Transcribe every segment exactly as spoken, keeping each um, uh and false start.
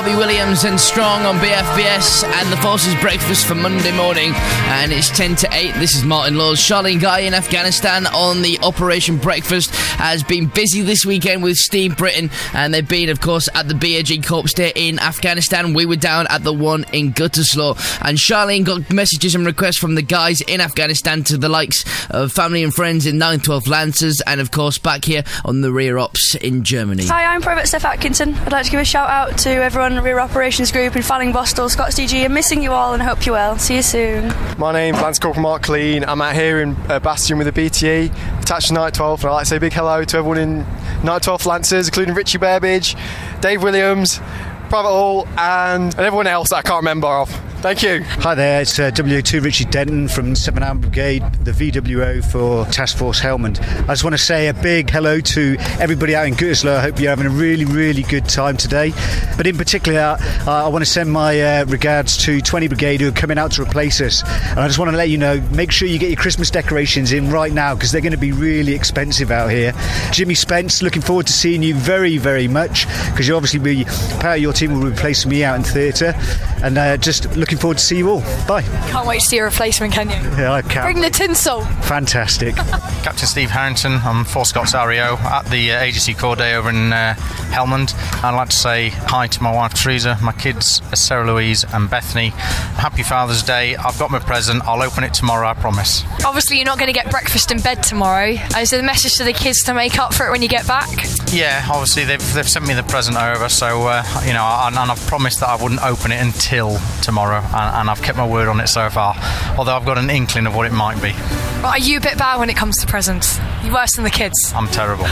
Robbie Williams and Strong on B F B S and the Forces Breakfast for Monday morning, and it's ten to eight. This is Martin Laws. Charlene Guy in Afghanistan on the Operation Breakfast has been busy this weekend with Steve Britton, and they've been, of course, at the B A G Corps Day in Afghanistan. We were down at the one in Gütersloh, and Charlene got messages and requests from the guys in Afghanistan to the likes of family and friends in ninth twelfth Lancers, and of course back here on the Rear Ops in Germany. Hi, I'm Private Steph Atkinson. I'd like to give a shout out to everyone in the Rear Operations Group in Fallingbostel, Scots D G. I'm missing you all and I hope you're well. See you soon. My name's Lance Corporal Mark Clean. I'm out here in uh, Bastion with the B T E, attached to ninth twelfth, and I'd like to say a big hello to everyone in ninth twelfth Lancers, including Richie Burbage, Dave Williams, Private Hall, and, and everyone else that I can't remember of. Thank you. Hi there, it's uh, W O two Richard Denton from seventh Armoured Brigade, the V W O for Task Force Helmand. I just want to say a big hello to everybody out in Gütersloh. I hope you're having a really, really good time today. But in particular, uh, I want to send my uh, regards to twenty Brigade who are coming out to replace us. And I just want to let you know, make sure you get your Christmas decorations in right now because they're going to be really expensive out here. Jimmy Spence, looking forward to seeing you very, very much because you obviously be part of your team will replace me out in theatre. And uh, just looking forward to see you all. Bye. Can't wait to see your replacement, can you? Yeah, I can. Bring the tinsel. Fantastic. Captain Steve Harrington, I'm four Scots R E O at the uh, Agency Corps Day over in uh, Helmand. I'd like to say hi to my wife Teresa, my kids Sarah Louise and Bethany. Happy Father's Day. I've got my present. I'll open it tomorrow, I promise. Obviously you're not going to get breakfast in bed tomorrow. Is there a message to the kids to make up for it when you get back? Yeah, obviously they've, they've sent me the present over, so uh, you know, and, and I've promised that I wouldn't open it until tomorrow, and, and I've kept my word on it so far, although I've got an inkling of what it might be. Well, are you a bit bad when it comes to presents? You're worse than the kids. I'm terrible.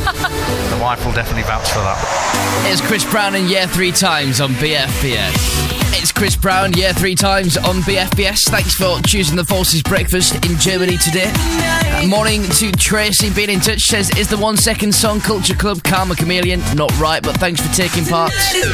The wife will definitely vouch for that. It's Chris Brown and Yeah Three Times on B F B S. It's Chris Brown, Yeah Three Times on B F B S. Thanks for choosing the Forces Breakfast in Germany today. Uh, morning to Tracy, being in touch, says, is the one second song Culture Club Karma Chameleon? Not right, but thanks for taking part.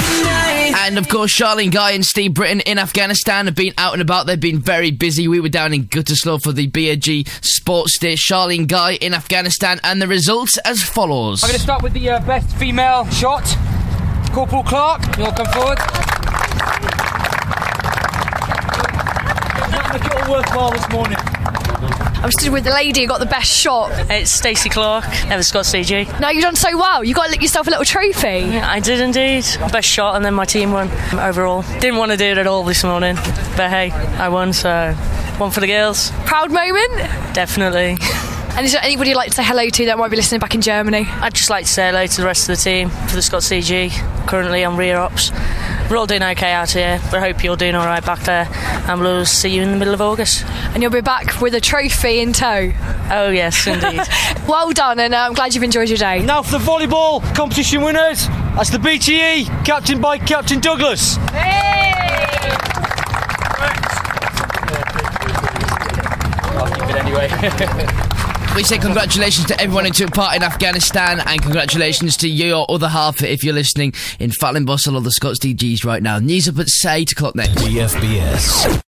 And of course, Charlene Guy and Steve Britton in Afghanistan have been out and about. They've been very busy. We were down in Gütersloh for the B A G Sports Day. Charlene Guy in Afghanistan, and the results as follows. I'm going to start with the uh, best female shot. Corporal Clark, you'll come forward. Not make it all worthwhile this morning. I'm stood with the lady who got the best shot. It's Stacey Clark, Ever Scots D G. No, you've done so well. You got to lick yourself a little trophy. Yeah, I did indeed. Best shot, and then my team won overall. Didn't want to do it at all this morning, but hey, I won, so one for the girls. Proud moment? Definitely. And is there anybody you'd like to say hello to that might be listening back in Germany? I'd just like to say hello to the rest of the team for the Scots D G, currently on Rear Ops. We're all doing okay out here, but I hope you're doing all right back there, and we'll see you in the middle of August. And you'll be back with a trophy in tow. Oh yes, indeed. Well done, and uh, I'm glad you've enjoyed your day. Now for the volleyball competition winners, that's the B T E, captained by Captain Douglas. Hey! I'll keep it anyway. We say congratulations to everyone who took part in Afghanistan, and congratulations to your other half if you're listening in Fallingbostel or the Scots D Gs right now. News up at say eight o'clock next. B F B S.